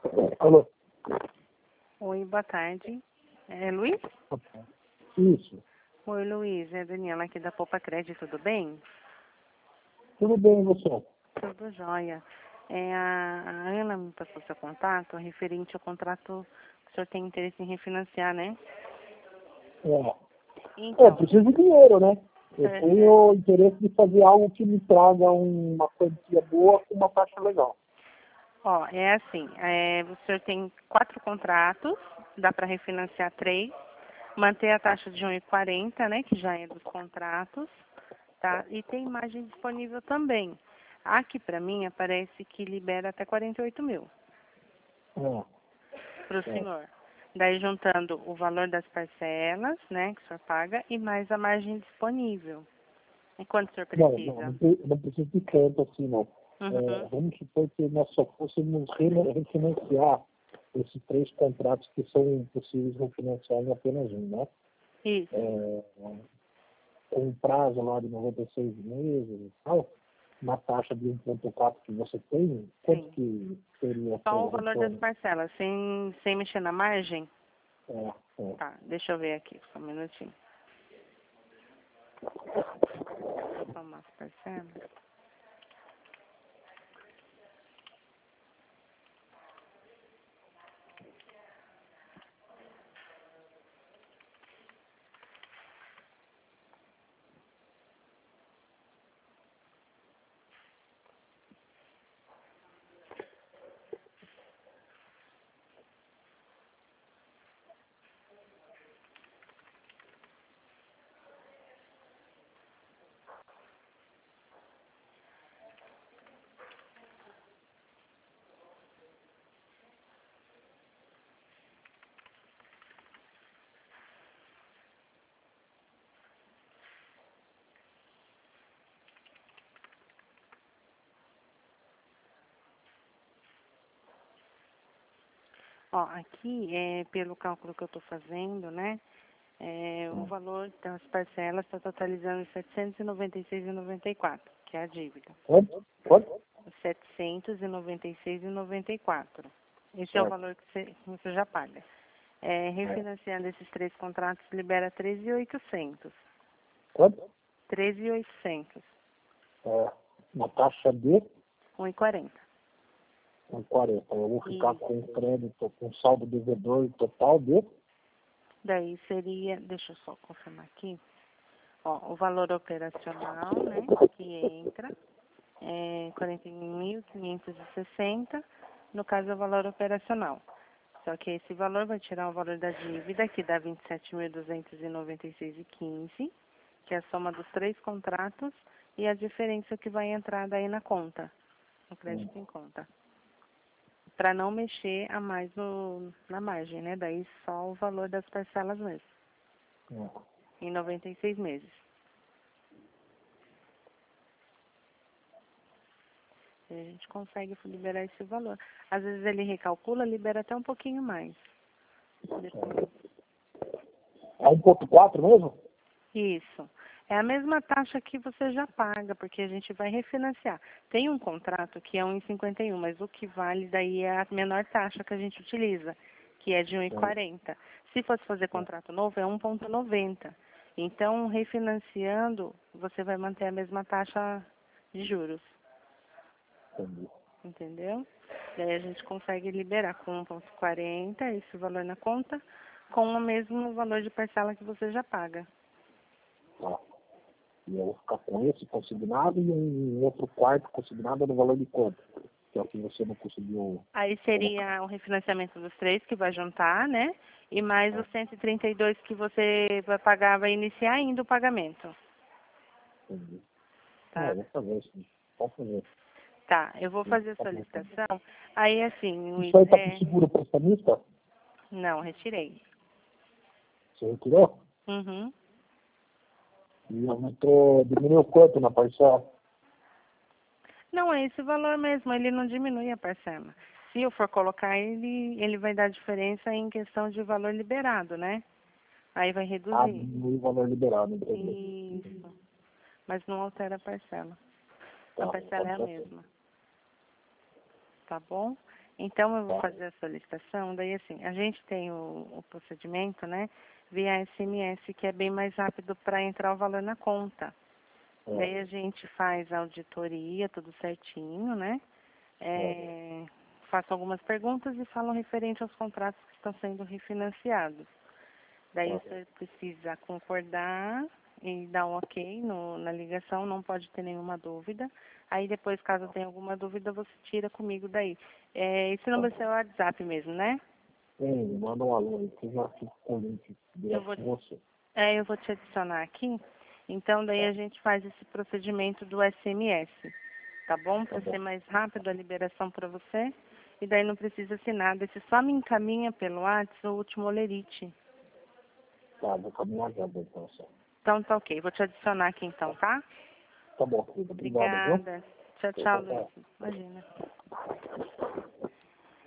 Alô? Oi, boa tarde. É Luiz? Isso. Oi, Luiz. É a Daniela aqui da Poupa Crédito, tudo bem? Tudo bem, você? Tudo jóia. A Ana me passou seu contato referente ao contrato que o senhor tem interesse em refinanciar, né? Então, Preciso de dinheiro, né? Eu é, tenho interesse de fazer algo que me traga uma quantia boa com uma taxa legal. ó, é assim, o senhor tem 4 contratos, dá para refinanciar 3, manter a taxa de 1,40, né, que já é dos contratos, tá? E tem margem disponível também. Aqui para mim aparece que libera até 48 mil para o senhor. Daí juntando o valor das parcelas, né, que o senhor paga, e mais a margem disponível. E quanto o senhor precisa? Não preciso de tanto assim, não. Uhum. Vamos supor que nós só fôssemos refinanciar esses 3 contratos que são possíveis refinanciar em apenas um, né? Isso. Com um prazo lá de 96 meses e tal, uma taxa de 1,4 que você tem, quanto Sim. que seria Só o o valor das retorno? parcelas, sem mexer na margem? É. Tá, deixa eu ver aqui, só um minutinho. Somar as parcelas. Ó, aqui, pelo cálculo que eu estou fazendo, né, o valor das parcelas está totalizando R$ 796,94, que é a dívida. Quanto? R$ 796,94. Esse é o Certo. valor que você já paga. Refinanciando esses 3 contratos, libera 13.800. Quanto? 13.800. Uma taxa de 1,40. 1,40. Eu vou ficar E com crédito, com saldo devedor total de daí seria, deixa eu só confirmar aqui, ó, o valor operacional, né, que entra, 41.560, no caso é o valor operacional. Só que esse valor vai tirar o valor da dívida, que dá 27.296,15, que é a soma dos 3 contratos, e a diferença que vai entrar daí na conta, no crédito em conta. Para não mexer a mais na margem, né? Daí só o valor das parcelas mesmo, em 96 meses. E a gente consegue liberar esse valor. Às vezes ele recalcula, libera até um pouquinho mais. Depois. É 1,4 mesmo? Isso. É a mesma taxa que você já paga, porque a gente vai refinanciar. Tem um contrato que é 1,51, mas o que vale daí é a menor taxa que a gente utiliza, que é de 1,40. Se fosse fazer contrato novo, é 1,90. Então, refinanciando, você vai manter a mesma taxa de juros. Entendi. Entendeu? Daí a gente consegue liberar com 1,40 esse valor na conta, com o mesmo valor de parcela que você já paga. Tá. E eu vou ficar com esse consignado e um outro quarto consignado no valor de quanto? Que é o que você não conseguiu. Aí seria o refinanciamento dos 3 que vai juntar, né? E mais os 132 que você vai pagar, vai iniciar ainda o pagamento. Entendi. Tá? Vou fazer isso. Pode fazer. Tá, eu vou fazer a Tá bom. solicitação. Aí assim, Isso aí tá com seguro prestamista? não, retirei. Você retirou? Uhum. E aumentou, diminuiu quanto na parcela? Não, é esse valor mesmo, ele não diminui a parcela. Se eu for colocar ele vai dar diferença em questão de valor liberado, né? Aí vai reduzir. Diminui o valor liberado, entendi. Isso. Mas não altera a parcela. A Tá, parcela é a tá certo. mesma. Tá bom? Então, eu vou fazer a solicitação, daí assim, a gente tem o procedimento, né, via SMS, que é bem mais rápido para entrar o valor na conta. Daí a gente faz a auditoria, tudo certinho, né, faço algumas perguntas e falo referente aos contratos que estão sendo refinanciados. Daí você precisa concordar e dar um ok na ligação, não pode ter nenhuma dúvida. Aí depois, caso tenha alguma dúvida, você tira comigo daí. Esse número é seu WhatsApp mesmo, né? Manda um alô aí, que eu já fico com o link direto com você. Eu vou te adicionar aqui. Então, daí a gente faz esse procedimento do SMS, tá bom? Para ser mais rápido a liberação para você. E daí não precisa assinar. Você só me encaminha pelo WhatsApp o último olerite. Tá, vou caminhar já, então, só. Então, tá ok. Vou te adicionar aqui então, tá? Tá bom, querido. Obrigado, viu? Obrigada. Tchau, tchau, Luiz. Imagina.